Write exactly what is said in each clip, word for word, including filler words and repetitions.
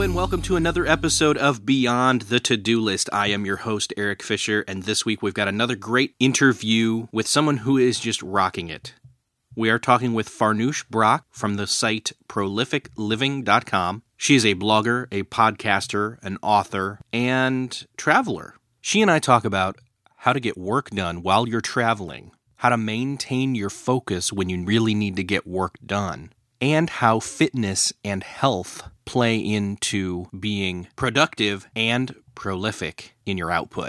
and welcome to another episode of Beyond the To-Do List. I am your host, Eric Fisher, and this week we've got another great interview with someone who is just rocking it. We are talking with Farnoosh Brock from the site prolific living dot com. She is a blogger, a podcaster, an author, and traveler. She and I talk about how to get work done while you're traveling, how to maintain your focus when you really need to get work done, and how fitness and health play into being productive and prolific in your output.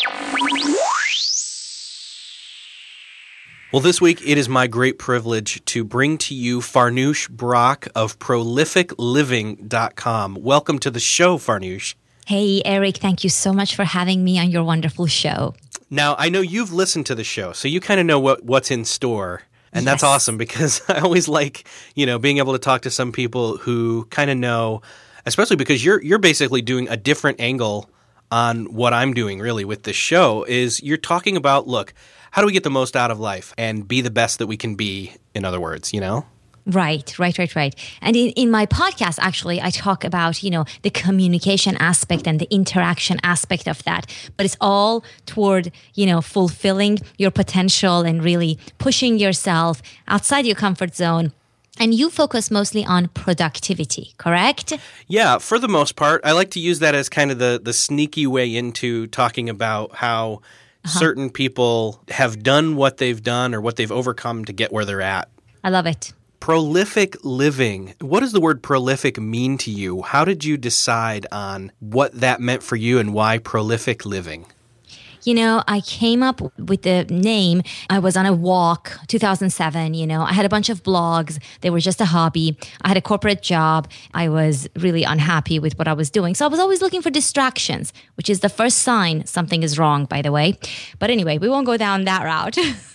Well, this week it is my great privilege to bring to you Farnoosh Brock of prolific living dot com. Welcome to the show, Farnoosh. Hey, Eric, thank you so much for having me on your wonderful show. Now, I know you've listened to the show, so you kind of know what, what's in store. And Yes. that's awesome because I always like, you know, being able to talk to some people who kind of know, especially because you're you're basically doing a different angle on what I'm doing really with this show, is you're talking about, look, how do we get the most out of life and be the best that we can be, in other words, you know? Right, right, right, right. And in, in my podcast, actually, I talk about, you know, the communication aspect and the interaction aspect of that. But it's all toward, you know, fulfilling your potential and really pushing yourself outside your comfort zone. And you focus mostly on productivity, correct? Yeah, for the most part. I like to use that as kind of the, the sneaky way into talking about how uh-huh. certain people have done what they've done or what they've overcome to get where they're at. I love it. Prolific living. What does the word prolific mean to you? How did you decide on what that meant for you and why prolific living? You know, I came up with the name. I was on a walk, two thousand seven, you know. I had a bunch of blogs. They were just a hobby. I had a corporate job. I was really unhappy with what I was doing. So I was always looking for distractions, which is the first sign something is wrong, by the way. But anyway, we won't go down that route.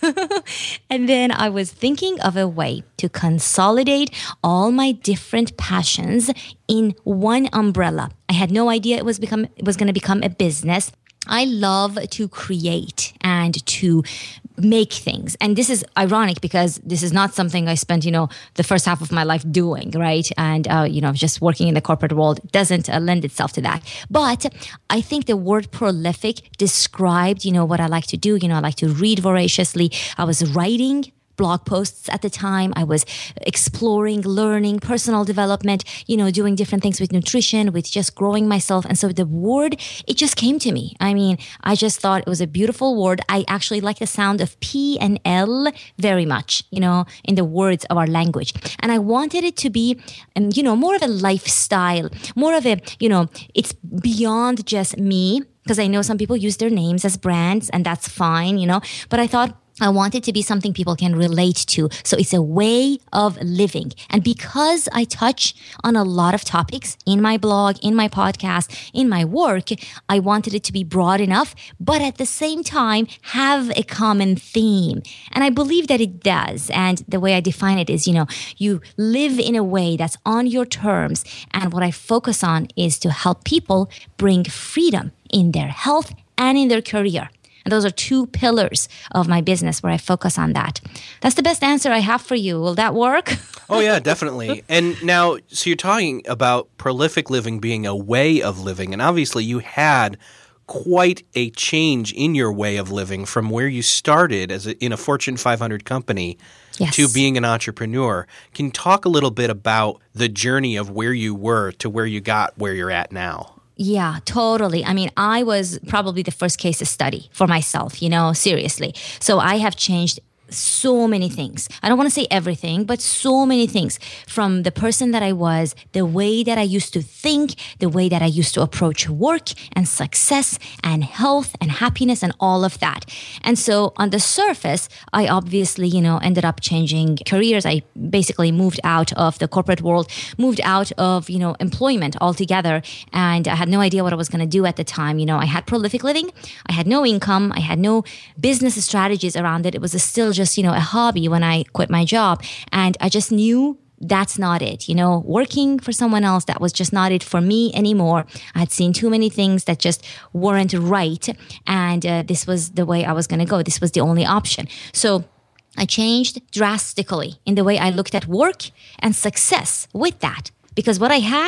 And then I was thinking of a way to consolidate all my different passions in one umbrella. I had no idea it was become it was going to become a business. I love to create and to make things. And this is ironic because this is not something I spent, you know, the first half of my life doing, right? And, uh, you know, just working in the corporate world doesn't uh, lend itself to that. But I think the word prolific described, you know, what I like to do. You know, I like to read voraciously. I was writing blog posts at the time. I was exploring, learning, personal development, you know, doing different things with nutrition, with just growing myself. And so the word, it just came to me. I mean, I just thought it was a beautiful word. I actually like the sound of P and L very much, you know, in the words of our language. And I wanted it to be, um, you know, more of a lifestyle, more of a, you know, it's beyond just me, because I know some people use their names as brands and that's fine, you know, but I thought, I want it to be something people can relate to. So it's a way of living. And because I touch on a lot of topics in my blog, in my podcast, in my work, I wanted it to be broad enough, but at the same time, have a common theme. And I believe that it does. And the way I define it is, you know, you live in a way that's on your terms. And what I focus on is to help people bring freedom in their health and in their career. And those are two pillars of my business where I focus on that. That's the best answer I have for you. Will that work? Oh, yeah, definitely. And now, so you're talking about prolific living being a way of living. And obviously you had quite a change in your way of living from where you started as a, in a Fortune five hundred company yes. to being an entrepreneur. Can you talk a little bit about the journey of where you were to where you got where you're at now? Yeah, totally. I mean, I was probably the first case study for myself, you know, seriously. So I have changed so many things. I don't want to say everything, but so many things from the person that I was, the way that I used to think, the way that I used to approach work and success and health and happiness and all of that. And so on the surface, I obviously, you know, ended up changing careers. I basically moved out of the corporate world, moved out of, you know, employment altogether. And I had no idea what I was going to do at the time. You know, I had prolific living. I had no income. I had no business strategies around it. It was a still just, you know, a hobby when I quit my job. And I just knew that's not it. You know, working for someone else, that was just not it for me anymore. I had seen too many things that just weren't right. And uh, this was the way I was going to go. This was the only option. So I changed drastically in the way I looked at work and success with that. Because what I had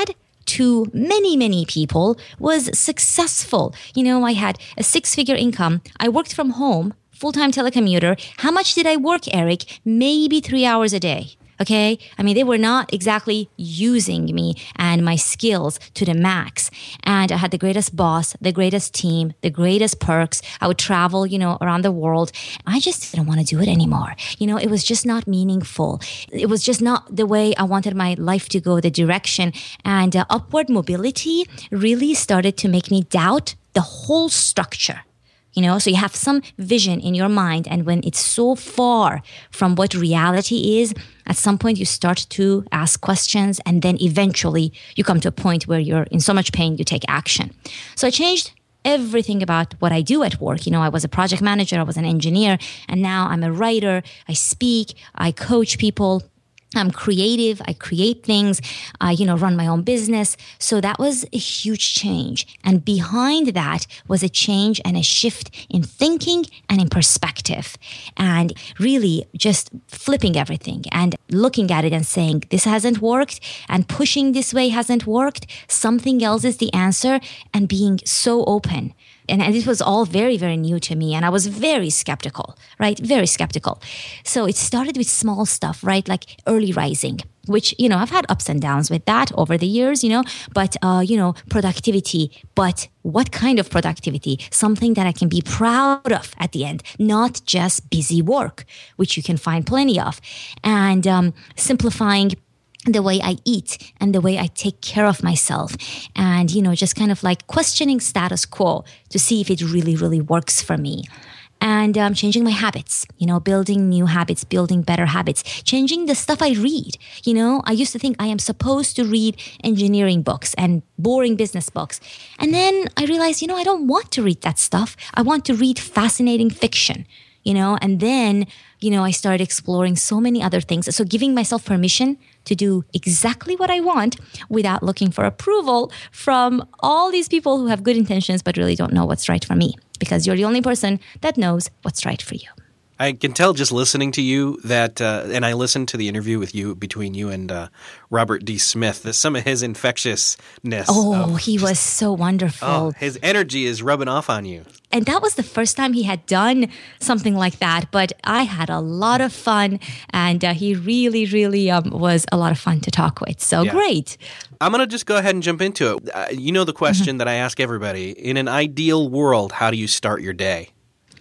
to many, many people was successful. You know, I had a six-figure income. I worked from home, full-time telecommuter. How much did I work, Eric? Maybe three hours a day. Okay. I mean, they were not exactly using me and my skills to the max. And I had the greatest boss, the greatest team, the greatest perks. I would travel, you know, around the world. I just didn't want to do it anymore. You know, it was just not meaningful. It was just not the way I wanted my life to go, the direction. And uh, upward mobility really started to make me doubt the whole structure. You know, so you have some vision in your mind, and when it's so far from what reality is, at some point you start to ask questions, and then eventually you come to a point where you're in so much pain, you take action. So I changed everything about what I do at work. You know, I was a project manager, I was an engineer, and now I'm a writer. I speak, I coach people. I'm creative. I create things. I, you know, run my own business. So that was a huge change. And behind that was a change and a shift in thinking and in perspective. And really just flipping everything and looking at it and saying, this hasn't worked, and pushing this way hasn't worked. Something else is the answer, and being so open. And, and it was all very, very new to me. And I was very skeptical, right? Very skeptical. So it started with small stuff, right? Like early rising, which, you know, I've had ups and downs with that over the years, you know, but, uh, you know, productivity. But what kind of productivity? Something that I can be proud of at the end, not just busy work, which you can find plenty of. And um, simplifying the way I eat and the way I take care of myself, and, you know, just kind of like questioning status quo to see if it really, really works for me. And um, changing my habits, you know, building new habits, building better habits, changing the stuff I read. You know, I used to think I am supposed to read engineering books and boring business books. And then I realized, you know, I don't want to read that stuff. I want to read fascinating fiction. You know, and then, you know, I started exploring so many other things. So giving myself permission to do exactly what I want without looking for approval from all these people who have good intentions but really don't know what's right for me, because you're the only person that knows what's right for you. I can tell just listening to you that, uh, and I listened to the interview with you, between you and uh, Robert D. Smith, that some of his infectiousness. Oh, he just, was so wonderful. Oh, his energy is rubbing off on you. And that was the first time he had done something like that. But I had a lot of fun, and uh, he really, really um, was a lot of fun to talk with. So yeah. Great. I'm going to just go ahead and jump into it. Uh, you know the question mm-hmm. that I ask everybody. In an ideal world, how do you start your day?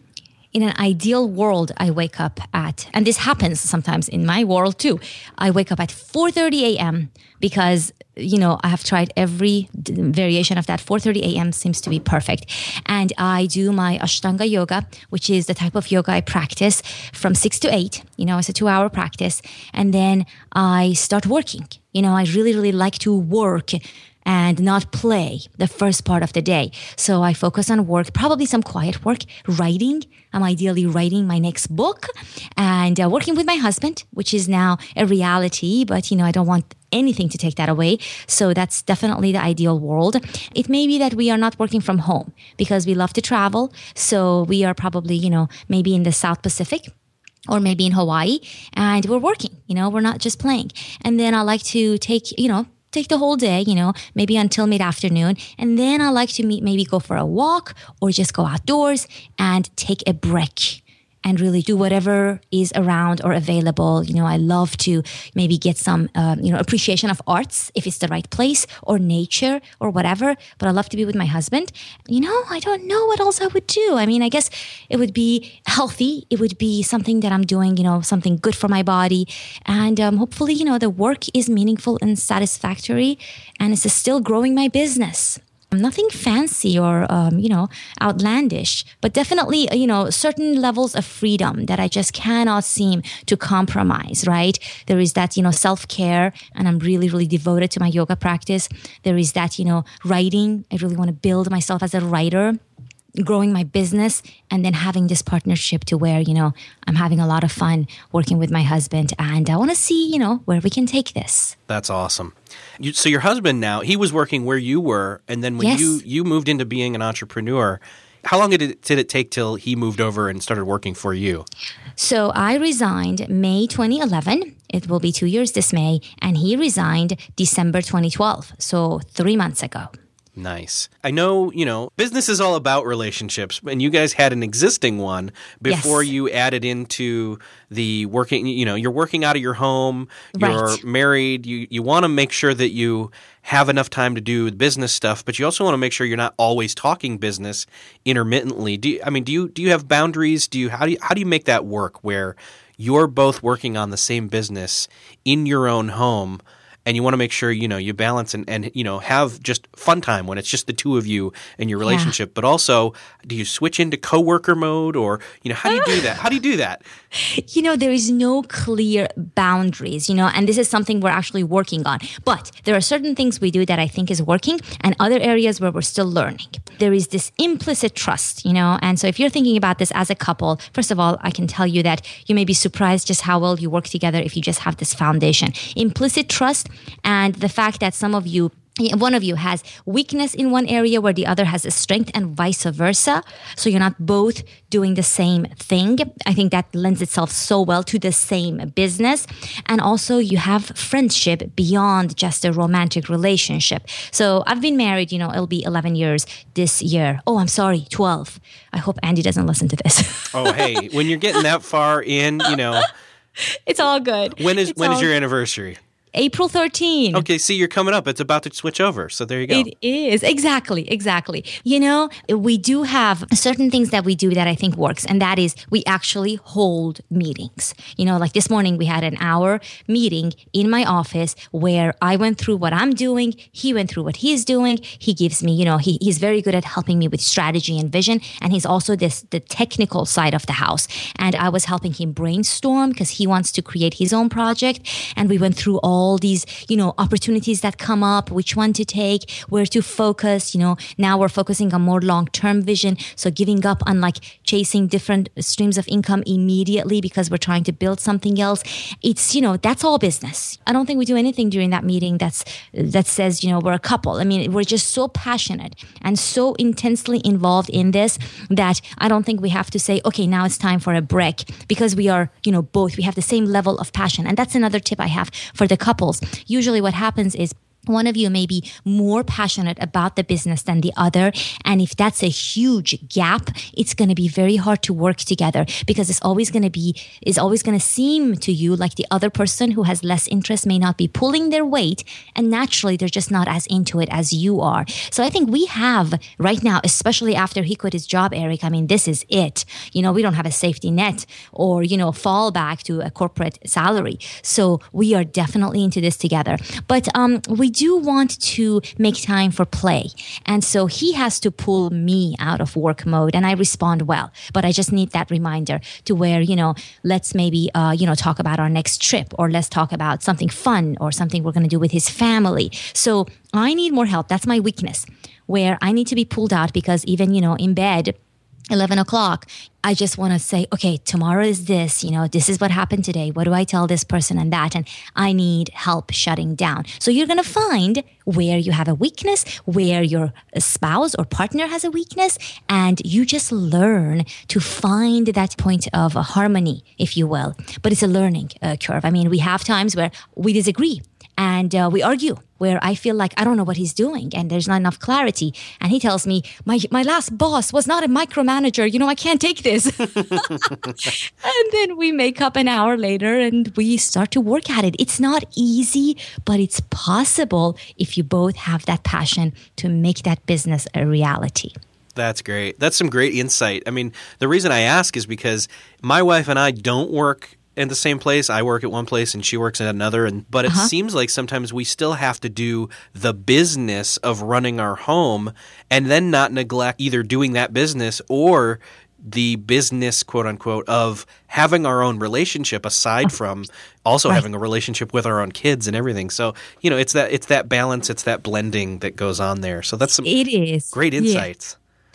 In an ideal world, I wake up at, and this happens sometimes in my world too, I wake up at four thirty a.m. because, you know, I have tried every variation of that. four thirty a.m. seems to be perfect. And I do my Ashtanga yoga, which is the type of yoga I practice from six to eight. You know, it's a two-hour practice. And then I start working. You know, I really, really like to work and not play the first part of the day. So I focus on work, probably some quiet work, writing. I'm ideally writing my next book, and uh, working with my husband, which is now a reality, but, you know, I don't want anything to take that away. So that's definitely the ideal world. It may be that we are not working from home because we love to travel. So we are probably, you know, maybe in the South Pacific, or maybe in Hawaii, and we're working, you know, we're not just playing. And then I like to take, you know, take the whole day, you know, maybe until mid-afternoon. And then I like to meet, maybe go for a walk or just go outdoors and take a break and really do whatever is around or available. You know, I love to maybe get some, um, you know, appreciation of arts if it's the right place, or nature or whatever. But I love to be with my husband. You know, I don't know what else I would do. I mean, I guess it would be healthy. It would be something that I'm doing, you know, something good for my body. And um, hopefully, you know, the work is meaningful and satisfactory, and it's still growing my business. Nothing fancy or, um, you know, outlandish, but definitely, you know, certain levels of freedom that I just cannot seem to compromise, right? There is that, you know, self-care, and I'm really, really devoted to my yoga practice. There is that, you know, writing. I really want to build myself as a writer, growing my business, and then having this partnership to where, you know, I'm having a lot of fun working with my husband, and I want to see, you know, where we can take this. That's awesome. You, so your husband now, he was working where you were, and then when yes. you, you moved into being an entrepreneur, How long did it, did it take till he moved over and started working for you? So I resigned May twenty eleven. It will be two years this May. And he resigned December twenty twelve. So three months ago. Nice. I know, you know, business is all about relationships, and you guys had an existing one before Yes. you added into the working, you know, you're working out of your home, you're Right. married, you, you want to make sure that you have enough time to do business stuff, but you also want to make sure you're not always talking business intermittently. Do you, I mean, do you do you have boundaries? Do you how do you, how do you make that work where you're both working on the same business in your own home? And you want to make sure, you know, you balance and, and, you know, have just fun time when it's just the two of you and your relationship. Yeah. But also, do you switch into coworker mode or, you know, how do you do that? How do you do that? You know, there is no clear boundaries, you know, and this is something we're actually working on. But there are certain things we do that I think is working and other areas where we're still learning. There is this implicit trust, you know, and so if you're thinking about this as a couple, first of all, I can tell you that you may be surprised just how well you work together if you just have this foundation. Implicit trust and the fact that some of you one of you has weakness in one area where the other has a strength and vice versa. So you're not both doing the same thing. I think that lends itself so well to the same business. And also you have friendship beyond just a romantic relationship. So I've been married, you know, it'll be eleven years this year. Oh, I'm sorry, twelve. I hope Andy doesn't listen to this. Oh, hey, when you're getting that far in, you know. It's all good. When is it's when all- is your anniversary? April thirteenth. Okay, see, you're coming up. It's about to switch over. So there you go. It is. Exactly. Exactly. You know, we do have certain things that we do that I think works. And that is we actually hold meetings. You know, like this morning we had an hour meeting in my office where I went through what I'm doing. He went through what he's doing. He gives me, you know, he, he's very good at helping me with strategy and vision. And he's also this the technical side of the house. And I was helping him brainstorm because he wants to create his own project. And we went through all all these, you know, opportunities that come up, which one to take, where to focus. You know, now we're focusing on more long-term vision. So giving up on like chasing different streams of income immediately because we're trying to build something else. It's, you know, that's all business. I don't think we do anything during that meeting that's that says, you know, we're a couple. I mean, we're just so passionate and so intensely involved in this that I don't think we have to say, okay, now it's time for a break because we are, you know, both, we have the same level of passion. And that's another tip I have for the couples. Usually what happens is one of you may be more passionate about the business than the other. And if that's a huge gap, it's going to be very hard to work together because it's always going to be, it's always going to seem to you like the other person who has less interest may not be pulling their weight. And naturally, they're just not as into it as you are. So I think we have right now, especially after he quit his job, Eric, I mean, this is it. You know, we don't have a safety net or, you know, fall back to a corporate salary. So we are definitely into this together. But um, we do want to make time for play. And so he has to pull me out of work mode and I respond well. But I just need that reminder to where, you know, let's maybe, uh, you know, talk about our next trip or let's talk about something fun or something we're going to do with his family. So I need more help. That's my weakness where I need to be pulled out because even, you know, in bed, eleven o'clock, I just want to say, okay, tomorrow is this, you know, this is what happened today. What do I tell this person and that? And I need help shutting down. So you're going to find where you have a weakness, where your spouse or partner has a weakness, and you just learn to find that point of harmony, if you will. But it's a learning uh, curve. I mean, we have times where we disagree. And uh, we argue where I feel like I don't know what he's doing and there's not enough clarity. And he tells me, my my last boss was not a micromanager. You know, I can't take this. And then we make up an hour later and we start to work at it. It's not easy, but it's possible if you both have that passion to make that business a reality. That's great. That's some great insight. I mean, the reason I ask is because my wife and I don't work in the same place. I work at one place and she works at another. And but it uh-huh. seems like sometimes we still have to do the business of running our home and then not neglect either doing that business or the business, quote unquote, of having our own relationship aside from also right. having a relationship with our own kids and everything. So, you know, it's that it's that balance, it's that blending that goes on there. So that's some it is. great insights. Yeah.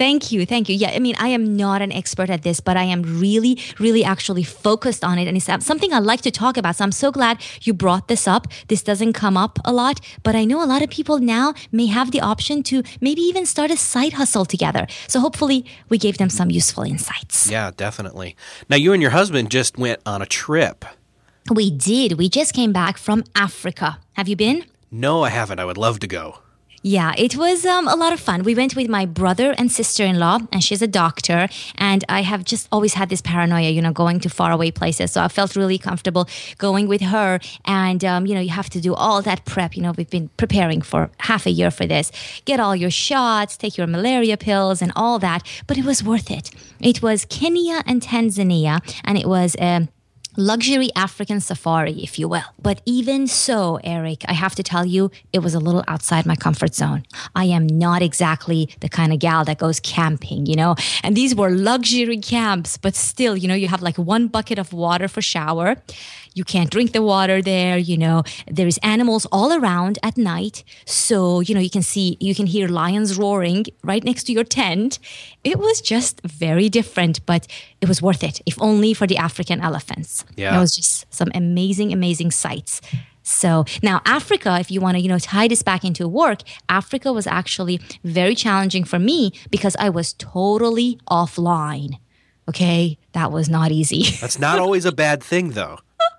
Thank you. Thank you. Yeah, I mean, I am not an expert at this, but I am really, really actually focused on it. And it's something I like to talk about. So I'm so glad you brought this up. This doesn't come up a lot, but I know a lot of people now may have the option to maybe even start a side hustle together. So hopefully we gave them some useful insights. Yeah, definitely. Now, you and your husband just went on a trip. We did. We just came back from Africa. Have you been? No, I haven't. I would love to go. Yeah, it was um, a lot of fun. We went with my brother and sister-in-law, and she's a doctor. And I have just always had this paranoia, you know, going to faraway places. So I felt really comfortable going with her. And, um, you know, you have to do all that prep. You know, we've been preparing for half a year for this. Get all your shots, take your malaria pills and all that. But it was worth it. It was Kenya and Tanzania, and it was Um, luxury African safari, if you will. But even so, Eric, I have to tell you, it was a little outside my comfort zone. I am not exactly the kind of gal that goes camping, you know, and these were luxury camps, but still, you know, you have like one bucket of water for shower. You can't drink the water there, you know, there's animals all around at night. So, you know, you can see, you can hear lions roaring right next to your tent. It was just very different, but it was worth it, if only for the African elephants. Yeah. It was just some amazing, amazing sights. So now Africa, if you want to, you know, tie this back into work, Africa was actually very challenging for me because I was totally offline. Okay. That was not easy. That's not always a bad thing, though.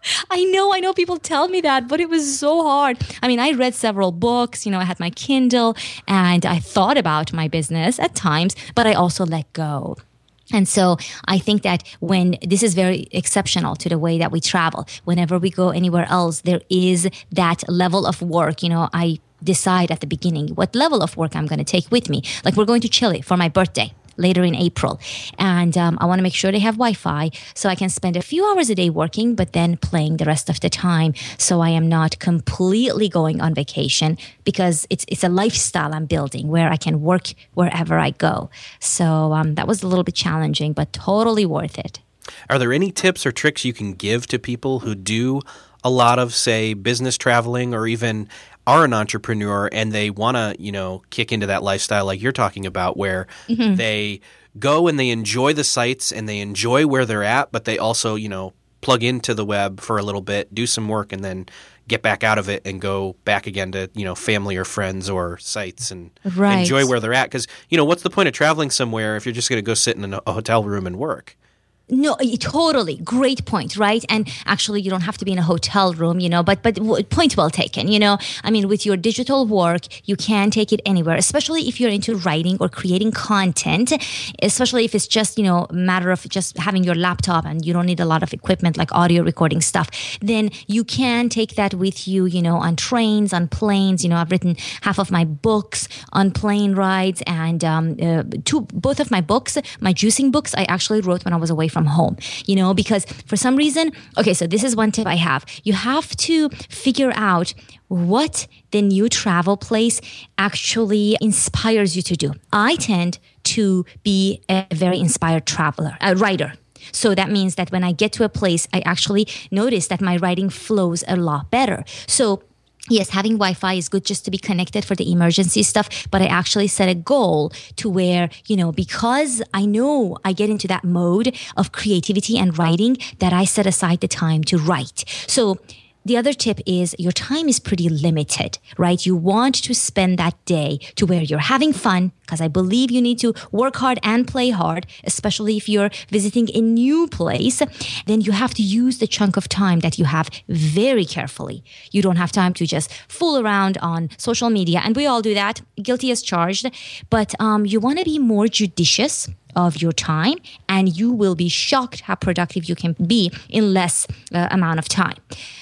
I know, I know people tell me that, but it was so hard. I mean, I read several books, you know, I had my Kindle and I thought about my business at times, but I also let go. And so I think that when this is very exceptional to the way that we travel, whenever we go anywhere else, there is that level of work. You know, I decide at the beginning what level of work I'm going to take with me. Like we're going to Chile for my birthday later in April. And um, I want to make sure they have Wi-Fi so I can spend a few hours a day working, but then playing the rest of the time. So I am not completely going on vacation because it's it's a lifestyle I'm building where I can work wherever I go. So um, that was a little bit challenging, but totally worth it. Are there any tips or tricks you can give to people who do a lot of, say, business traveling or even are an entrepreneur and they want to, you know, kick into that lifestyle like you're talking about where mm-hmm. they go and they enjoy the sites and they enjoy where they're at, but they also, you know, plug into the web for a little bit, do some work, and then get back out of it and go back again to, you know, family or friends or sites and right. enjoy where they're at. Because, you know, what's the point of traveling somewhere if you're just going to go sit in a hotel room and work? No, totally. Great point, right? And actually, you don't have to be in a hotel room, you know, but but point well taken, you know. I mean, with your digital work, you can take it anywhere, especially if you're into writing or creating content, especially if it's just, you know, a matter of just having your laptop and you don't need a lot of equipment like audio recording stuff. Then you can take that with you, you know, on trains, on planes. You know, I've written half of my books on plane rides and um, uh, two, both of my books, my juicing books, I actually wrote when I was away from home, you know, because for some reason, okay, so this is one tip I have. You have to figure out what the new travel place actually inspires you to do. I tend to be a very inspired traveler, a writer. So that means that when I get to a place, I actually notice that my writing flows a lot better. So yes, having Wi-Fi is good just to be connected for the emergency stuff, but I actually set a goal to where, you know, because I know I get into that mode of creativity and writing, that I set aside the time to write. So the other tip is your time is pretty limited, right? You want to spend that day to where you're having fun, because I believe you need to work hard and play hard, especially if you're visiting a new place. Then you have to use the chunk of time that you have very carefully. You don't have time to just fool around on social media, and we all do that, guilty as charged. But um, you want to be more judicious of your time, and you will be shocked how productive you can be in less uh, amount of time.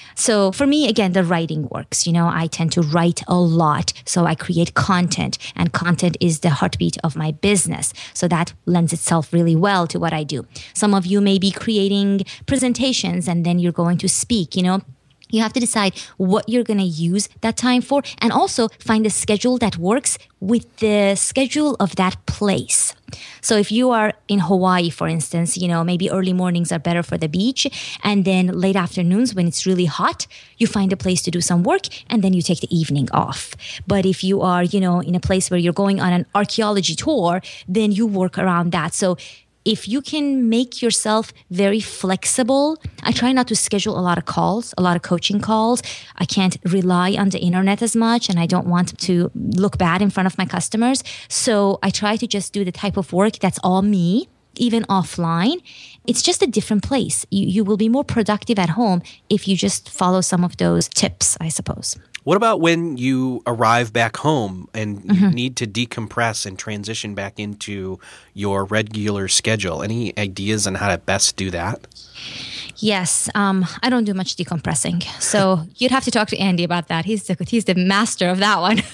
So for me, again, the writing works. You know, I tend to write a lot. So I create content, and content is the heartbeat of my business. So that lends itself really well to what I do. Some of you may be creating presentations and then you're going to speak, you know. You have to decide what you're going to use that time for, and also find a schedule that works with the schedule of that place. So if you are in Hawaii, for instance, you know, maybe early mornings are better for the beach, and then late afternoons when it's really hot, you find a place to do some work, and then you take the evening off. But if you are, you know, in a place where you're going on an archaeology tour, then you work around that. So if you can make yourself very flexible, I try not to schedule a lot of calls, a lot of coaching calls. I can't rely on the internet as much, and I don't want to look bad in front of my customers. So I try to just do the type of work that's all me, even offline. It's just a different place. You, you will be more productive at home if you just follow some of those tips, I suppose. What about when you arrive back home and you mm-hmm. need to decompress and transition back into your regular schedule? Any ideas on how to best do that? Yes, um, I don't do much decompressing. So you'd have to talk to Andy about that. He's the, he's the master of that one.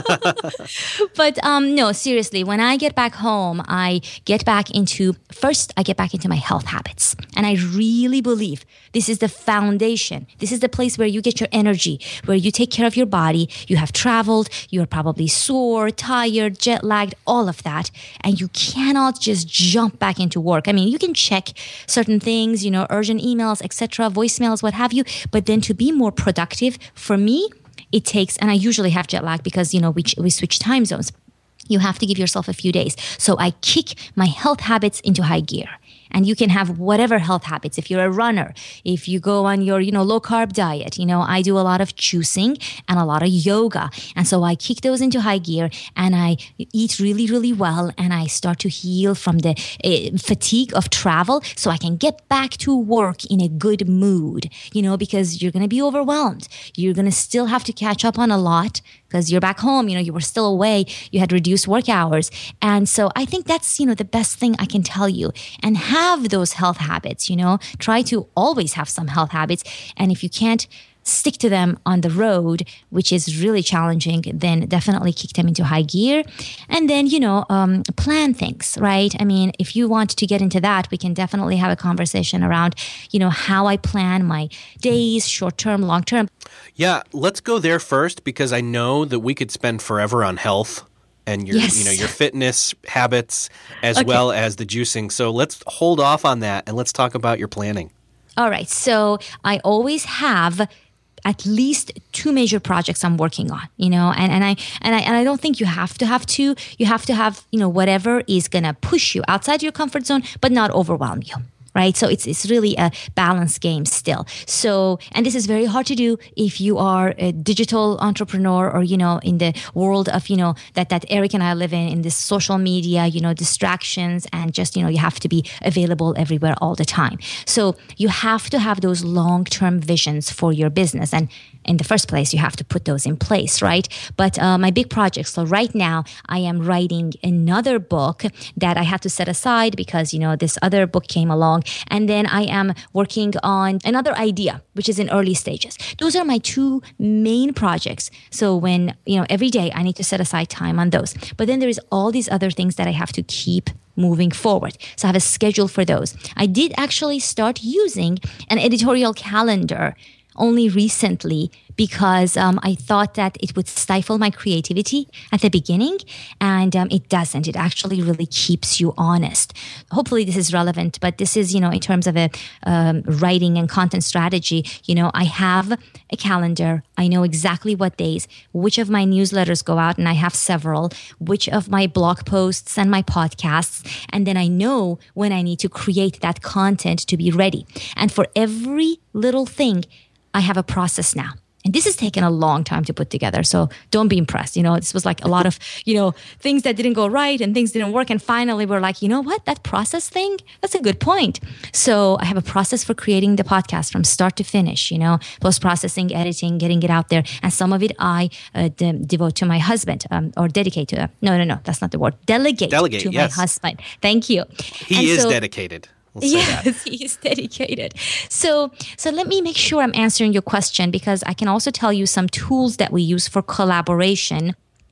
But um, no, seriously, when I get back home, I get back into, first I get back into my health habits. And I really believe this is the foundation. This is the place where you get your energy, where you take care of your body. You have traveled, you're probably sore, tired, jet lagged, all of that. And you cannot just jump back into work. I mean, you can check certain things, you know, urgent emails, et cetera, voicemails, what have you. But then to be more productive, for me, it takes, and I usually have jet lag because, you know, we, we switch time zones. You have to give yourself a few days. So I kick my health habits into high gear. And you can have whatever health habits. If you're a runner, if you go on your, you know, low carb diet, you know, I do a lot of juicing and a lot of yoga. And so I kick those into high gear and I eat really, really well. And I start to heal from the uh, fatigue of travel so I can get back to work in a good mood, you know, because you're going to be overwhelmed. You're going to still have to catch up on a lot because you're back home, you know, you were still away, you had reduced work hours. And so I think that's, you know, the best thing I can tell you. And have those health habits, you know, try to always have some health habits. And if you can't stick to them on the road, which is really challenging, then definitely kick them into high gear. And then, you know, um, plan things, right? I mean, if you want to get into that, we can definitely have a conversation around, you know, how I plan my days, short term, long term. Yeah, let's go there first, because I know that we could spend forever on health and your, yes. you know, your fitness habits as okay. well as the juicing. So let's hold off on that and let's talk about your planning. All right. So I always have at least two major projects I'm working on, you know, and, and I and I and I don't think you have to have two. You have to have, you know, whatever is gonna push you outside your comfort zone, but not overwhelm you. Right. So it's it's really a balance game still. So, and this is very hard to do if you are a digital entrepreneur or, you know, in the world of, you know, that, that Eric and I live in, in this social media, you know, distractions, and just, you know, you have to be available everywhere all the time. So you have to have those long-term visions for your business. And in the first place, you have to put those in place, right? But uh, my big project. So right now I am writing another book that I had to set aside because, you know, this other book came along. And then I am working on another idea, which is in early stages. Those are my two main projects. So when, you know, every day I need to set aside time on those. But then there is all these other things that I have to keep moving forward. So I have a schedule for those. I did actually start using an editorial calendar only recently because um, I thought that it would stifle my creativity at the beginning, and um, it doesn't. It actually really keeps you honest. Hopefully this is relevant, but this is, you know, in terms of a um, writing and content strategy, you know, I have a calendar. I know exactly what days, which of my newsletters go out, and I have several, which of my blog posts and my podcasts, and then I know when I need to create that content to be ready. And for every little thing, I have a process now. And this has taken a long time to put together. So don't be impressed. You know, this was like a lot of, you know, things that didn't go right and things didn't work. And finally we're like, you know what, that process thing, that's a good point. So I have a process for creating the podcast from start to finish, you know, post-processing, editing, getting it out there. And some of it I uh, de- devote to my husband um, or dedicate to. Uh, no, no, no, that's not the word. Delegate, Delegate to yes. my husband. Thank you. He and is so, dedicated. We'll yes, he is dedicated. So, so let me make sure I'm answering your question, because I can also tell you some tools that we use for collaboration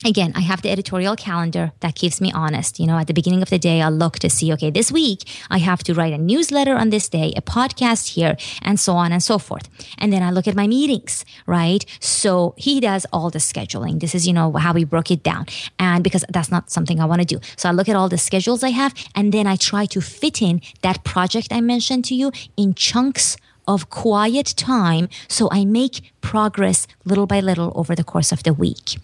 Again, I have the editorial calendar that keeps me honest. You know, at the beginning of the day, I'll look to see, okay, this week I have to write a newsletter on this day, a podcast here, and so on and so forth. And then I look at my meetings, right? So he does all the scheduling. This is, you know, how we broke it down. And because that's not something I want to do. So I look at all the schedules I have, and then I try to fit in that project I mentioned to you in chunks of quiet time, so I make progress little by little over the course of the week.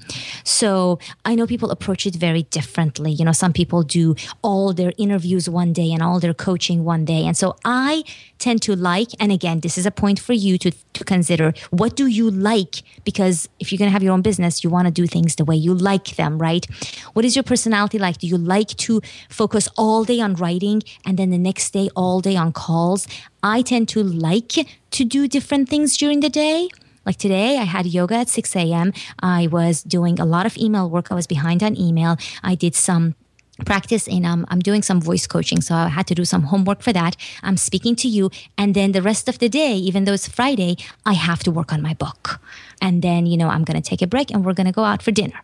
So I know people approach it very differently. You know, some people do all their interviews one day and all their coaching one day. And so I tend to like, and again, this is a point for you to, to consider, what do you like? Because if you're going to have your own business, you want to do things the way you like them, right? What is your personality like? Do you like to focus all day on writing and then the next day all day on calls? I tend to like to do different things during the day. Like today, I had yoga at six a.m. I was doing a lot of email work. I was behind on email. I did some practice in, um, I'm doing some voice coaching. So I had to do some homework for that. I'm speaking to you. And then the rest of the day, even though it's Friday, I have to work on my book. And then, you know, I'm going to take a break and we're going to go out for dinner.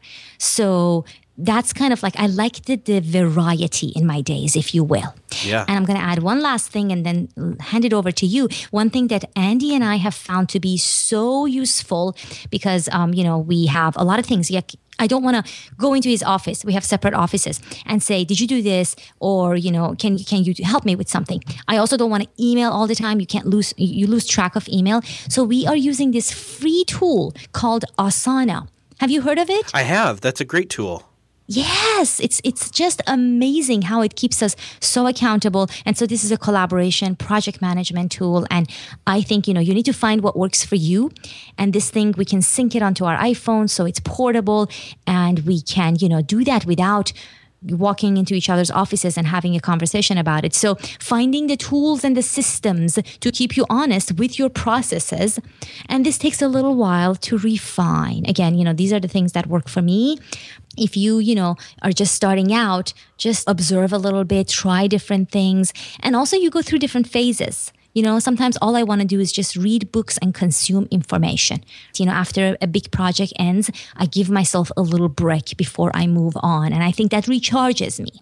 So that's kind of like, I like the, the variety in my days, if you will. Yeah. And I'm going to add one last thing and then hand it over to you. One thing that Andy and I have found to be so useful, because, um, you know, we have a lot of things. Yeah, I don't want to go into his office. We have separate offices and say, did you do this? Or, you know, can, can you help me with something? I also don't want to email all the time. You can't lose, you lose track of email. So we are using this free tool called Asana. Have you heard of it? I have. That's a great tool. Yes, it's it's just amazing how it keeps us so accountable. And so this is a collaboration project management tool. And I think, you know, you need to find what works for you. And this thing, we can sync it onto our iPhone so it's portable, and we can, you know, do that without walking into each other's offices and having a conversation about it. So finding the tools and the systems to keep you honest with your processes. And this takes a little while to refine. Again, you know, these are the things that work for me. If you, you know, are just starting out, just observe a little bit, try different things. And also you go through different phases. You know, sometimes all I want to do is just read books and consume information. You know, after a big project ends, I give myself a little break before I move on. And I think that recharges me.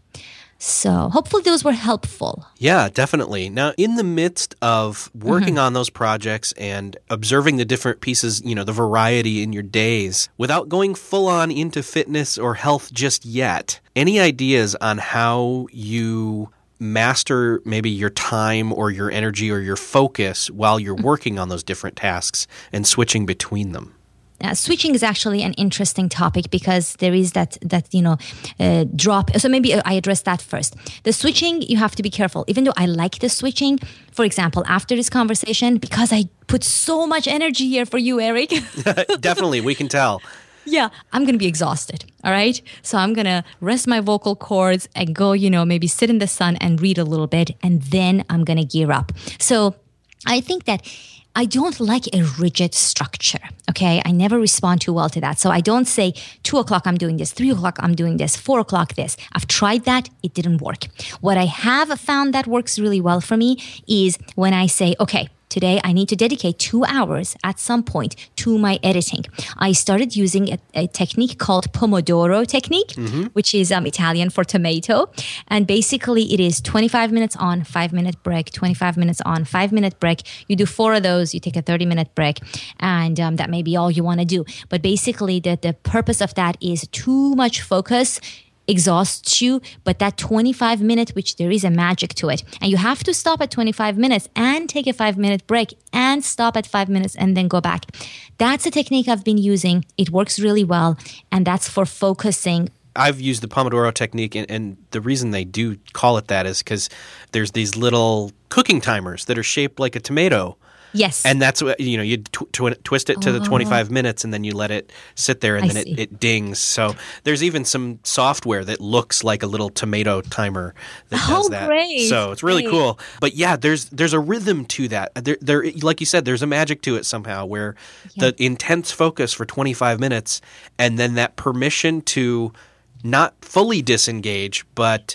So hopefully those were helpful. Yeah, definitely. Now, in the midst of working mm-hmm. on those projects and observing the different pieces, you know, the variety in your days, without going full on into fitness or health just yet, any ideas on how you master maybe your time or your energy or your focus while you're working on those different tasks and switching between them? Uh, switching is actually an interesting topic because there is that, that you know, uh, drop. So maybe I address that first. The switching, you have to be careful. Even though I like the switching, for example, after this conversation, because I put so much energy here for you, Eric. Definitely, we can tell. Yeah, I'm going to be exhausted, all right? So I'm going to rest my vocal cords and go, you know, maybe sit in the sun and read a little bit, and then I'm going to gear up. So I think that I don't like a rigid structure, okay? I never respond too well to that. So I don't say two o'clock I'm doing this, three o'clock I'm doing this, four o'clock this. I've tried that. It didn't work. What I have found that works really well for me is when I say, okay, today, I need to dedicate two hours at some point to my editing. I started using a, a technique called Pomodoro technique, mm-hmm. which is um, Italian for tomato. And basically, it is twenty-five minutes on, five minute break, twenty-five minutes on, five minute break. You do four of those, you take a thirty minute break, and um, that may be all you want to do. But basically, the, the purpose of that is too much focus exhausts you, but that twenty-five minute, which there is a magic to it, and you have to stop at twenty-five minutes and take a five minute break and stop at five minutes and then go back. That's a technique I've been using. It works really well, and that's for focusing. I've used the Pomodoro technique, and, and the reason they do call it that is because there's these little cooking timers that are shaped like a tomato. Yes. And that's what, you know, you tw- tw- twist it to oh. the twenty-five minutes and then you let it sit there and I then it, it dings. So there's even some software that looks like a little tomato timer that oh, does that. Great. So it's really great. cool. But yeah, there's there's a rhythm to that. There, there, like you said, there's a magic to it somehow where yeah. the intense focus for twenty-five minutes and then that permission to not fully disengage, but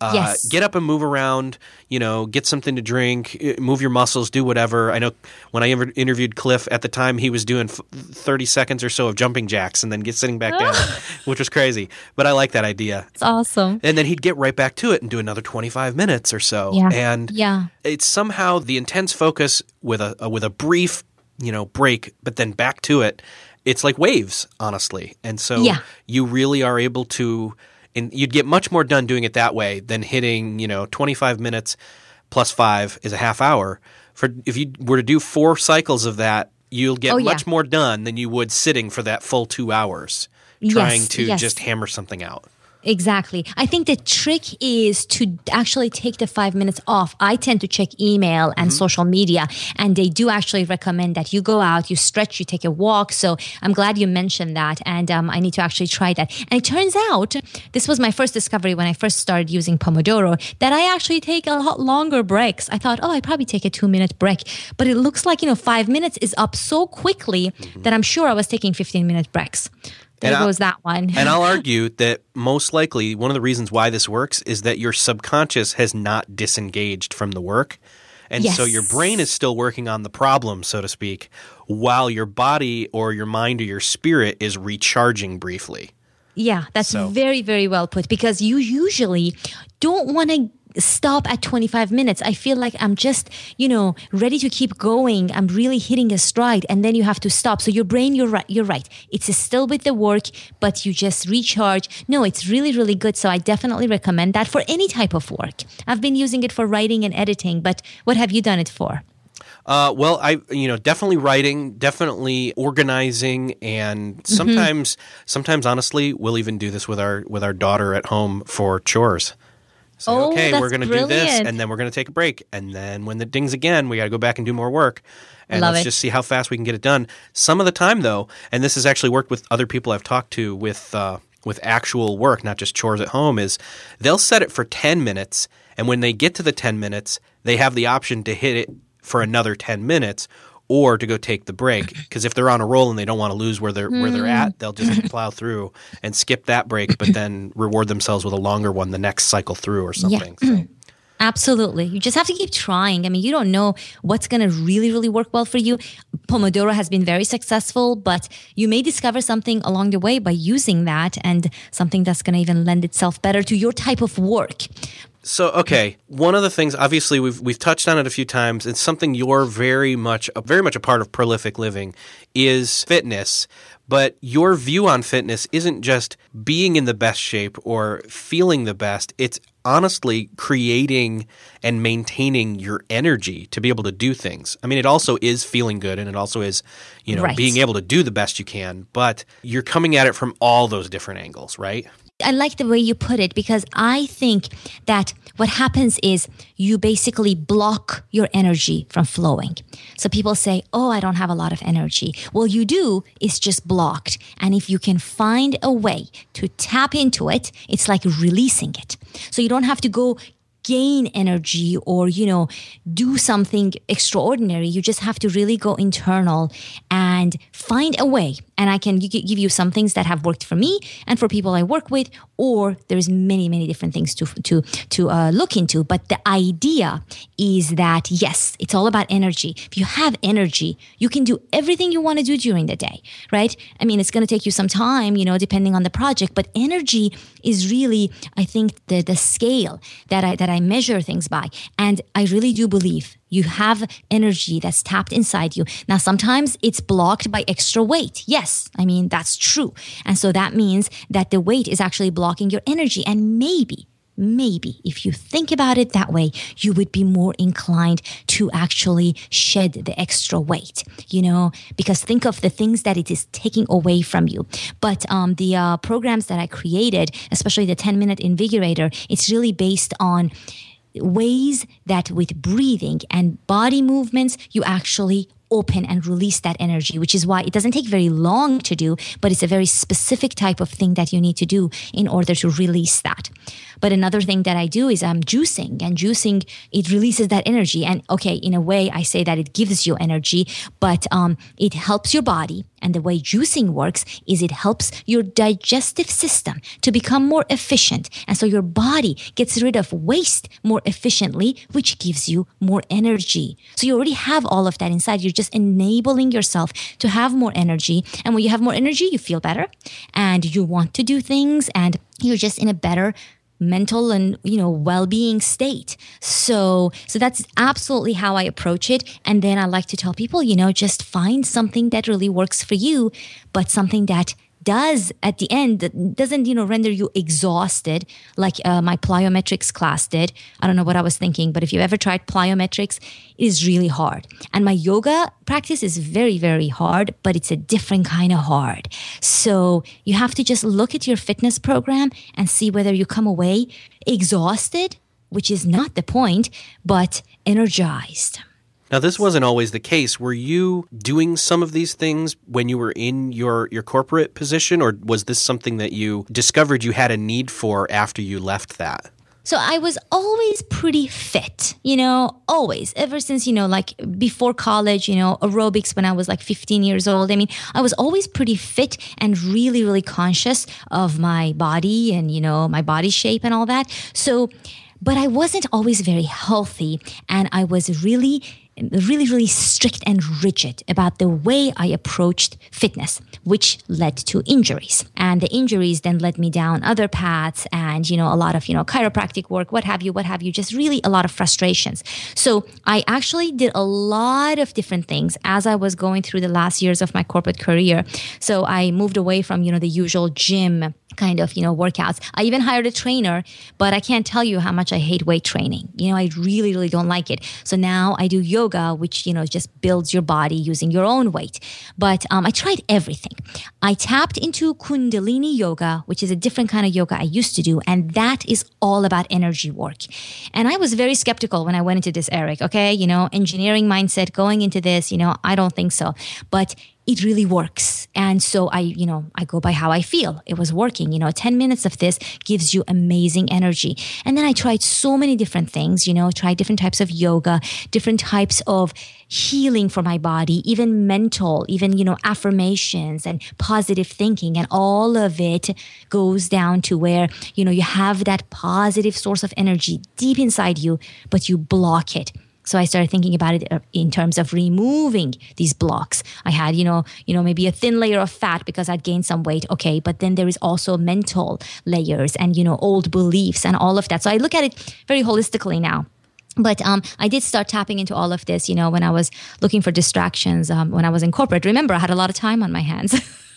Uh, Yes. Get up and move around, you know, get something to drink, uh, move your muscles, do whatever. I know when I ever interviewed Cliff at the time, he was doing f- thirty seconds or so of jumping jacks and then get sitting back down, which was crazy. But I like that idea. It's awesome. And then he'd get right back to it and do another twenty-five minutes or so. Yeah. And Yeah. it's somehow the intense focus with a, a with a brief, you know, break, but then back to it. It's like waves, honestly. And so Yeah. you really are able to, and you'd get much more done doing it that way than hitting, you know, twenty-five minutes plus five is a half hour. For if you were to do four cycles of that, you'll get Oh, yeah. much more done than you would sitting for that full two hours trying Yes, to yes. just hammer something out. Exactly. I think the trick is to actually take the five minutes off. I tend to check email and Mm-hmm. social media, and they do actually recommend that you go out, you stretch, you take a walk. So I'm glad you mentioned that, and um, I need to actually try that. And it turns out, this was my first discovery when I first started using Pomodoro, that I actually take a lot longer breaks. I thought, oh, I probably take a two minute break, but it looks like, you know, five minutes is up so quickly Mm-hmm. that I'm sure I was taking fifteen minute breaks. There And I- goes that one. And I'll argue that most likely one of the reasons why this works is that your subconscious has not disengaged from the work. And so Yes. your brain is still working on the problem, so to speak, while your body or your mind or your spirit is recharging briefly. Yeah, that's So- very, very well put, because you usually don't want to stop at twenty-five minutes. I feel like I'm just, you know, ready to keep going. I'm really hitting a stride, and then you have to stop. So your brain, you're right. You're right. It's still with the work, but you just recharge. No, it's really, really good. So I definitely recommend that for any type of work. I've been using it for writing and editing, but what have you done it for? Uh, well, I you know definitely writing, definitely organizing, and sometimes sometimes honestly, we'll even do this with our with our daughter at home for chores. Say, Oh, okay, that's we're going to do this, brilliant. and then we're going to take a break, and then when it dings again, we got to go back and do more work, and Love let's it. just see how fast we can get it done. Some of the time, though, and this has actually worked with other people I've talked to with uh, with actual work, not just chores at home, is they'll set it for ten minutes, and when they get to the ten minutes, they have the option to hit it for another ten minutes. Or to go take the break, because if they're on a roll and they don't want to lose where they're where they're at, they'll just plow through and skip that break, but then reward themselves with a longer one the next cycle through or something. So. Absolutely. You just have to keep trying. I mean, you don't know what's going to really, really work well for you. Pomodoro has been very successful, but you may discover something along the way by using that, and something that's going to even lend itself better to your type of work. So, okay, one of the things, obviously, we've we've touched on it a few times. It's something you're very much, very much a part of Prolific Living is fitness. But your view on fitness isn't just being in the best shape or feeling the best. It's honestly creating and maintaining your energy to be able to do things. I mean, it also is feeling good, and it also is, you know, Right. being able to do the best you can. But you're coming at it from all those different angles, right? I like the way you put it, because I think that what happens is you basically block your energy from flowing. So people say, oh, I don't have a lot of energy. Well, you do. It's just blocked. And if you can find a way to tap into it, it's like releasing it. So you don't have to go gain energy or, you know, do something extraordinary. You just have to really go internal and find a way. And I can give you some things that have worked for me and for people I work with, or there's many, many different things to to to uh, look into. But the idea is that, yes, it's all about energy. If you have energy, you can do everything you want to do during the day, right? I mean, it's going to take you some time, you know, depending on the project, but energy is really, I think, the the scale that I that I measure things by. And I really do believe you have energy that's tapped inside you. Now, sometimes it's blocked by extra weight. Yes, I mean, that's true. And so that means that the weight is actually blocking your energy. And maybe, maybe if you think about it that way, you would be more inclined to actually shed the extra weight, you know, because think of the things that it is taking away from you. But um, the uh, programs that I created, especially the ten minute Invigorator, it's really based on ways that with breathing and body movements, you actually open and release that energy, which is why it doesn't take very long to do, but it's a very specific type of thing that you need to do in order to release that. But another thing that I do is I'm juicing, and juicing, it releases that energy. And okay, in a way, I say that it gives you energy, but um, it helps your body And the way juicing works is it helps your digestive system to become more efficient. And so your body gets rid of waste more efficiently, which gives you more energy. So you already have all of that inside. You're just enabling yourself to have more energy. And when you have more energy, you feel better and you want to do things and you're just in a better mental and, you know, well-being state. So, so that's absolutely how I approach it. And then I like to tell people, you know, just find something that really works for you, but something that does at the end, that doesn't, you know, render you exhausted like uh, my plyometrics class did. I don't know what I was thinking, but if you've ever tried plyometrics, it is really hard. And my yoga practice is very, very hard, but it's a different kind of hard. So you have to just look at your fitness program and see whether you come away exhausted, which is not the point, but energized. Now, this wasn't always the case. Were you doing some of these things when you were in your, your corporate position, or was this something that you discovered you had a need for after you left that? So I was always pretty fit, you know, always, ever since, you know, like before college, you know, aerobics when I was like fifteen years old. I mean, I was always pretty fit and really, really conscious of my body and, you know, my body shape and all that. So, but I wasn't always very healthy, and I was really really, really strict and rigid about the way I approached fitness, which led to injuries. And the injuries then led me down other paths and, you know, a lot of, you know, chiropractic work, what have you, what have you, just really a lot of frustrations. So I actually did a lot of different things as I was going through the last years of my corporate career. So I moved away from, you know, the usual gym kind of, you know, workouts. I even hired a trainer, but I can't tell you how much I hate weight training. You know, I really, really don't like it. So now I do yoga, which, you know, just builds your body using your own weight. But um, I tried everything. I tapped into Kundalini yoga, which is a different kind of yoga I used to do. And that is all about energy work. And I was very skeptical when I went into this, Eric, okay? You know, engineering mindset going into this, you know, I don't think so. But it really works. And so I, you know, I go by how I feel. It was working. You know, ten minutes of this gives you amazing energy. And then I tried so many different things, you know, tried different types of yoga, different types of healing for my body, even mental, even, you know, affirmations and positive thinking. And all of it goes down to where, you know, you have that positive source of energy deep inside you, but you block it. So I started thinking about it in terms of removing these blocks. I had, you know, you know, maybe a thin layer of fat because I'd gained some weight. Okay. But then there is also mental layers and, you know, old beliefs and all of that. So I look at it very holistically now. But um, I did start tapping into all of this, you know, when I was looking for distractions, um, when I was in corporate. Remember, I had a lot of time on my hands.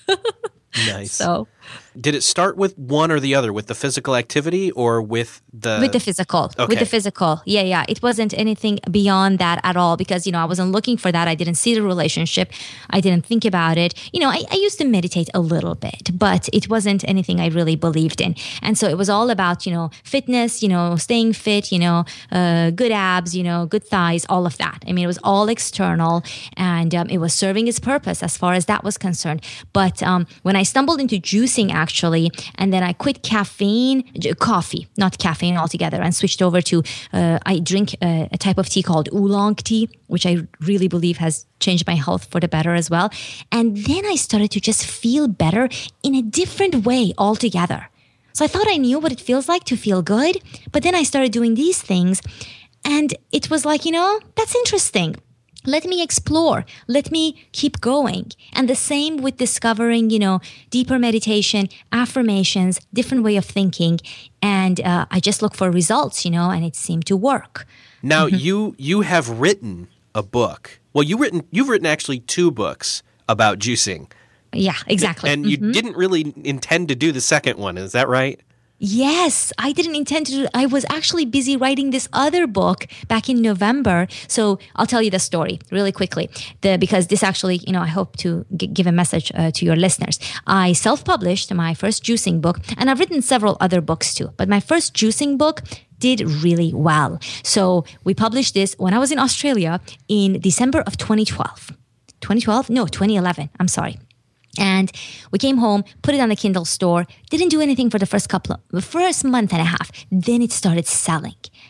Nice. So, did it start with one or the other, with the physical activity or with the... With the physical. Okay. With the physical. Yeah, yeah. It wasn't anything beyond that at all because, you know, I wasn't looking for that. I didn't see the relationship. I didn't think about it. You know, I, I used to meditate a little bit, but it wasn't anything I really believed in. And so it was all about, you know, fitness, you know, staying fit, you know, uh, good abs, you know, good thighs, all of that. I mean, it was all external and um, it was serving its purpose as far as that was concerned. But um, when I stumbled into juicing, actually, and then I quit caffeine, coffee, not caffeine altogether, and switched over to, uh, I drink a, a type of tea called oolong tea, which I really believe has changed my health for the better as well. And then I started to just feel better in a different way altogether. So I thought I knew what it feels like to feel good, but then I started doing these things, and it was like, you know, that's interesting. Let me explore. Let me keep going. And the same with discovering, you know, deeper meditation, affirmations, different way of thinking. And uh, I just look for results, you know, and it seemed to work. Now, mm-hmm. you you have written a book. Well, you written you've written actually two books about juicing. Yeah, exactly. And mm-hmm. you didn't really intend to do the second one. Is that right? Yes, I didn't intend to do. I was actually busy writing this other book back in November. So I'll tell you the story really quickly, the, because this actually, you know, I hope to g- give a message uh, to your listeners. I self-published my first juicing book, and I've written several other books too. But my first juicing book did really well. So we published this when I was in Australia in December of twenty twelve. twenty twelve? No, twenty eleven. I'm sorry. And we came home, put it on the Kindle store, didn't do anything for the first couple of, the first month and a half. Then it started selling.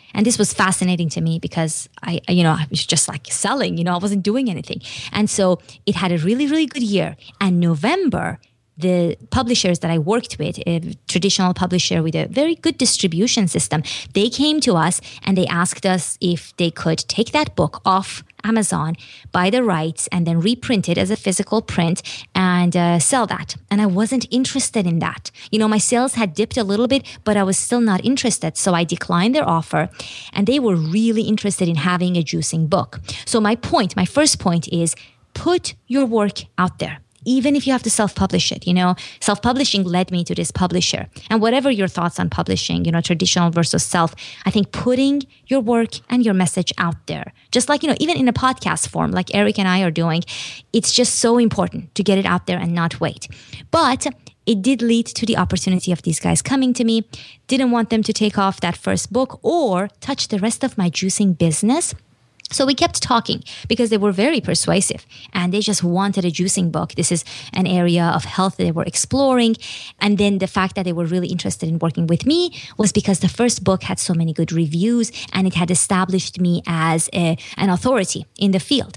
And this was fascinating to me because I, you know, I was just like selling, you know, I wasn't doing anything. And so it had a really, really good year. And November, the publishers that I worked with, a traditional publisher with a very good distribution system, they came to us and they asked us if they could take that book off Amazon, buy the rights, and then reprint it as a physical print and uh, sell that. And I wasn't interested in that. You know, my sales had dipped a little bit, but I was still not interested. So I declined their offer, and they were really interested in having a juicing book. So my point, my first point is put your work out there. Even if you have to self-publish it, you know, self-publishing led me to this publisher. And whatever your thoughts on publishing, you know, traditional versus self, I think putting your work and your message out there, just like, you know, even in a podcast form, like Eric and I are doing, it's just so important to get it out there and not wait. But it did lead to the opportunity of these guys coming to me, didn't want them to take off that first book or touch the rest of my juicing business. So we kept talking because they were very persuasive and they just wanted a juicing book. This is an area of health that they were exploring. And then the fact that they were really interested in working with me was because the first book had so many good reviews and it had established me as a, an authority in the field.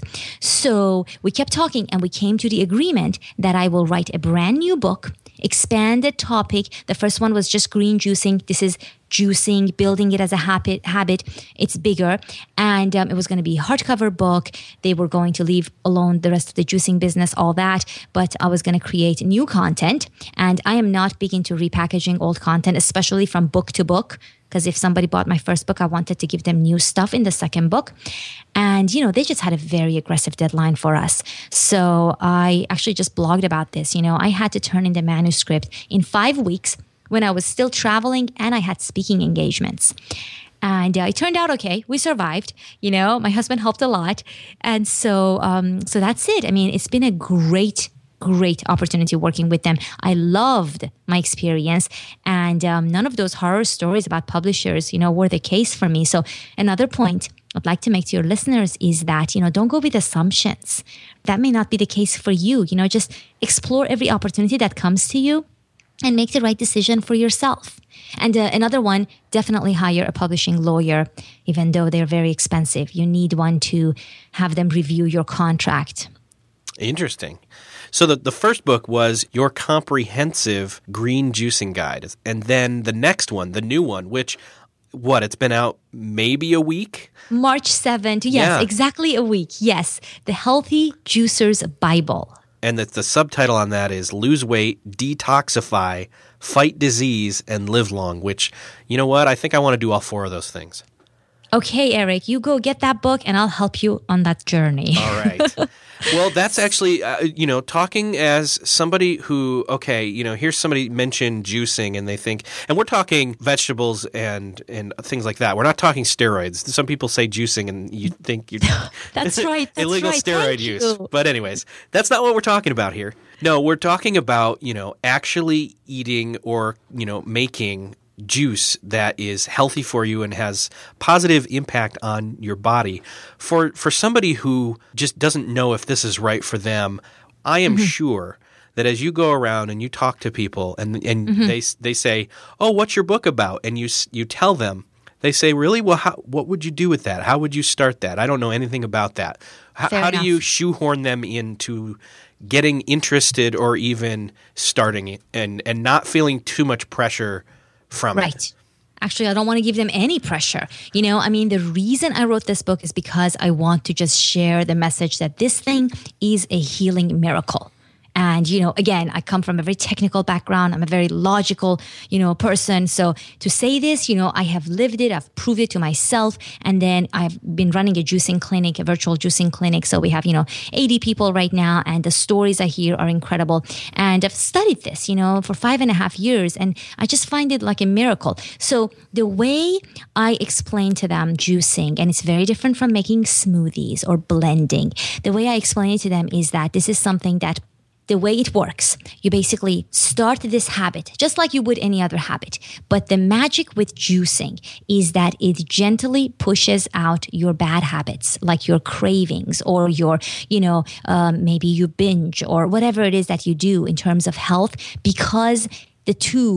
So we kept talking and we came to the agreement that I will write a brand new book, expanded topic. The first one was just green juicing. This is juicing, building it as a habit. habit. It's bigger. And um, it was going to be a hardcover book. They were going to leave alone the rest of the juicing business, all that. But I was going to create new content. And I am not big into repackaging old content, especially from book to book. Because if somebody bought my first book, I wanted to give them new stuff in the second book. And, you know, they just had a very aggressive deadline for us. So I actually just blogged about this. You know, I had to turn in the manuscript in five weeks when I was still traveling and I had speaking engagements. And uh, it turned out okay. We survived. You know, my husband helped a lot. And so, um, so that's it. I mean, it's been a great Great opportunity working with them. I loved my experience, and um, none of those horror stories about publishers, you know, were the case for me. So another point I'd like to make to your listeners is that, you know, don't go with assumptions. That may not be the case for you. You know, just explore every opportunity that comes to you and make the right decision for yourself. And uh, another one, definitely hire a publishing lawyer, even though they're very expensive. You need one to have them review your contract. Interesting. So the, the first book was your comprehensive green juicing guide. And then the next one, the new one, which, what, it's been out maybe a week? March seventh. Yes, yeah. Exactly a week. Yes. The Healthy Juicer's Bible. And the, the subtitle on that is Lose Weight, Detoxify, Fight Disease, and Live Long, which, you know what? I think I want to do all four of those things. Okay, Eric, you go get that book and I'll help you on that journey. All right. Well, that's actually, uh, you know, talking as somebody who, okay, you know, here's somebody mention juicing and they think, and we're talking vegetables and, and things like that. We're not talking steroids. Some people say juicing and you think you're that's right. That's illegal right. steroid Thank use. you. But anyways, that's not what we're talking about here. No, we're talking about, you know, actually eating or, you know, making juice that is healthy for you and has positive impact on your body. For for somebody who just doesn't know if this is right for them, I am mm-hmm. sure that as you go around and you talk to people and and mm-hmm. they they say, "Oh, what's your book about?" and you you tell them, they say, "Really? Well, how, what would you do with that? How would you start that? I don't know anything about that." H- how enough. do you shoehorn them into getting interested or even starting it and and not feeling too much pressure from right. it? Actually, I don't want to give them any pressure. You know, I mean, the reason I wrote this book is because I want to just share the message that this thing is a healing miracle. And, you know, again, I come from a very technical background. I'm a very logical, you know, person. So to say this, you know, I have lived it. I've proved it to myself. And then I've been running a juicing clinic, a virtual juicing clinic. So we have, you know, eighty people right now. And the stories I hear are incredible. And I've studied this, you know, for five and a half years. And I just find it like a miracle. So the way I explain to them juicing, and it's very different from making smoothies or blending. The way I explain it to them is that this is something that the way it works, you basically start this habit just like you would any other habit. But the magic with juicing is that it gently pushes out your bad habits, like your cravings or your, you know, um, maybe you binge or whatever it is that you do in terms of health, because the two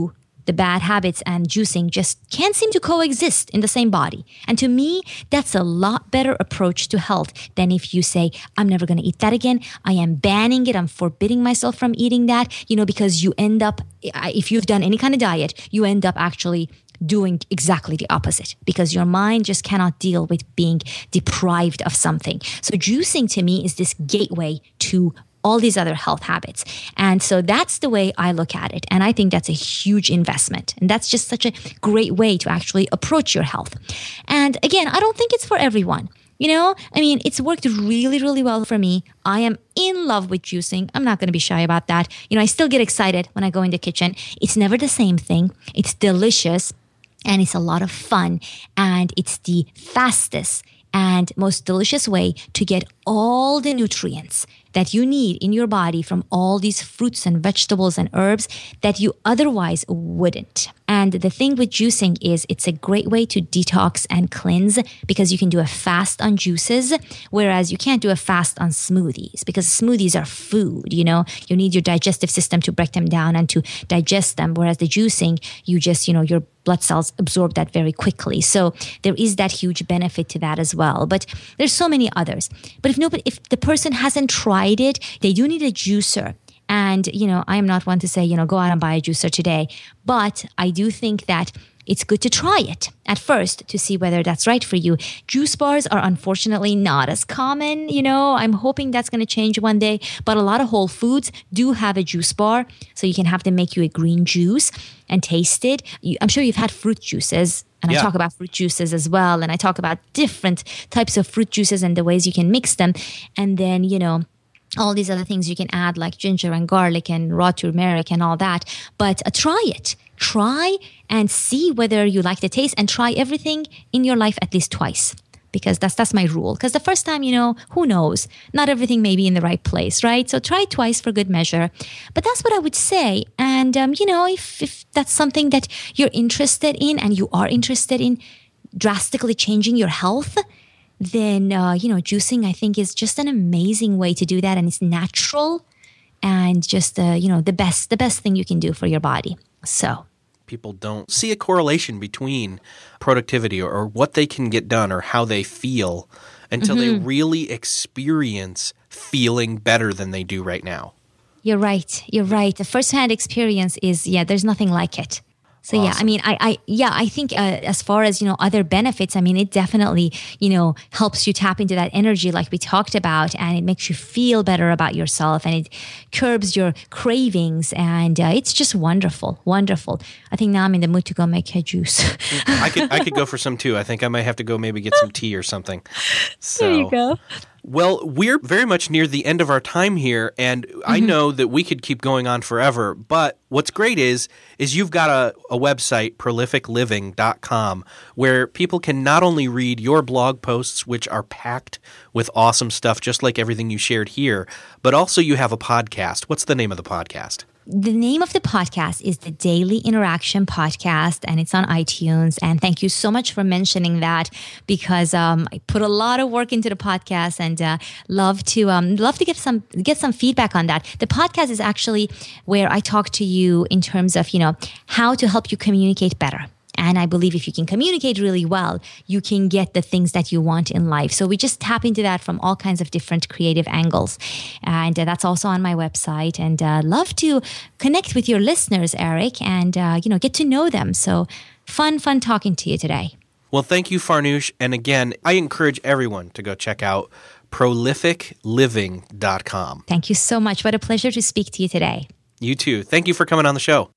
the bad habits and juicing just can't seem to coexist in the same body. And to me, that's a lot better approach to health than if you say, I'm never going to eat that again. I am banning it. I'm forbidding myself from eating that, you know, because you end up, if you've done any kind of diet, you end up actually doing exactly the opposite because your mind just cannot deal with being deprived of something. So juicing to me is this gateway to all these other health habits. And so that's the way I look at it. And I think that's a huge investment. And that's just such a great way to actually approach your health. And again, I don't think it's for everyone. You know, I mean, it's worked really, really well for me. I am in love with juicing. I'm not going to be shy about that. You know, I still get excited when I go in the kitchen. It's never the same thing. It's delicious. And it's a lot of fun, and it's the fastest and most delicious way to get all the nutrients that you need in your body from all these fruits and vegetables and herbs that you otherwise wouldn't. And the thing with juicing is it's a great way to detox and cleanse because you can do a fast on juices, whereas you can't do a fast on smoothies because smoothies are food, you know, you need your digestive system to break them down and to digest them. Whereas the juicing, you just, you know, your blood cells absorb that very quickly. So there is that huge benefit to that as well. But there's so many others. But if nobody, if the person hasn't tried it, they do need a juicer. And, you know, I am not one to say, you know, go out and buy a juicer today. But I do think that it's good to try it at first to see whether that's right for you. Juice bars are unfortunately not as common. You know, I'm hoping that's going to change one day. But a lot of Whole Foods do have a juice bar. So you can have them make you a green juice and taste it. You, I'm sure you've had fruit juices. And yeah. I talk about fruit juices as well. And I talk about different types of fruit juices and the ways you can mix them. And then, you know, all these other things you can add like ginger and garlic and raw turmeric and all that. But uh, try it. Try and see whether you like the taste and try everything in your life at least twice. Because that's that's my rule. Because the first time, you know, who knows? Not everything may be in the right place, right? So try twice for good measure. But that's what I would say. And, um, you know, if, if that's something that you're interested in and you are interested in drastically changing your health, then, uh, you know, juicing, I think, is just an amazing way to do that. And it's natural and just, uh, you know, the best, the best thing you can do for your body. So people don't see a correlation between productivity or, or what they can get done or how they feel until mm-hmm. they really experience feeling better than they do right now. You're right. You're right. The firsthand experience is, yeah, there's nothing like it. So awesome. yeah, I mean, I, I, yeah, I think uh, as far as, you know, other benefits, I mean, it definitely, you know, helps you tap into that energy like we talked about, and it makes you feel better about yourself, and it curbs your cravings, and uh, it's just wonderful, wonderful. I think now I'm in the mood to go make a juice. I could, I could go for some too. I think I might have to go maybe get some tea or something. So. There you go. Well, we're very much near the end of our time here, and mm-hmm. I know that we could keep going on forever, but what's great is is you've got a, a website, prolific living dot com, where people can not only read your blog posts, which are packed with awesome stuff, just like everything you shared here, but also you have a podcast. What's the name of the podcast? The name of the podcast is the Daily Interaction Podcast, and it's on iTunes. And thank you so much for mentioning that, because um, I put a lot of work into the podcast, and uh, love to um, love to get some get some feedback on that. The podcast is actually where I talk to you in terms of, you know, how to help you communicate better. And I believe if you can communicate really well, you can get the things that you want in life. So we just tap into that from all kinds of different creative angles. And uh, that's also on my website. And uh, love to connect with your listeners, Eric, and, uh, you know, get to know them. So fun, fun talking to you today. Well, thank you, Farnoosh. And again, I encourage everyone to go check out prolific living dot com. Thank you so much. What a pleasure to speak to you today. You too. Thank you for coming on the show.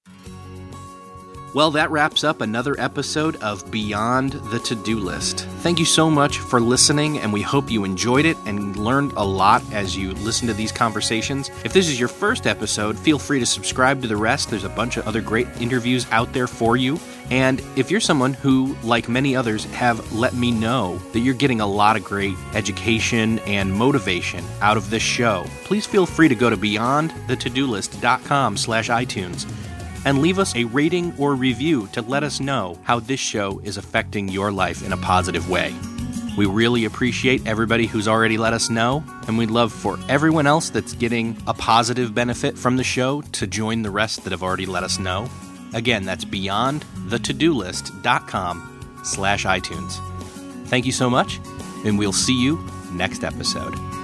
Well, that wraps up another episode of Beyond the To-Do List. Thank you so much for listening, and we hope you enjoyed it and learned a lot as you listen to these conversations. If this is your first episode, feel free to subscribe to the rest. There's a bunch of other great interviews out there for you. And if you're someone who, like many others, have let me know that you're getting a lot of great education and motivation out of this show, please feel free to go to beyond the to do list dot com slash iTunes and leave us a rating or review to let us know how this show is affecting your life in a positive way. We really appreciate everybody who's already let us know, and we'd love for everyone else that's getting a positive benefit from the show to join the rest that have already let us know. Again, that's beyond the to do list dot com slash iTunes. Thank you so much, and we'll see you next episode.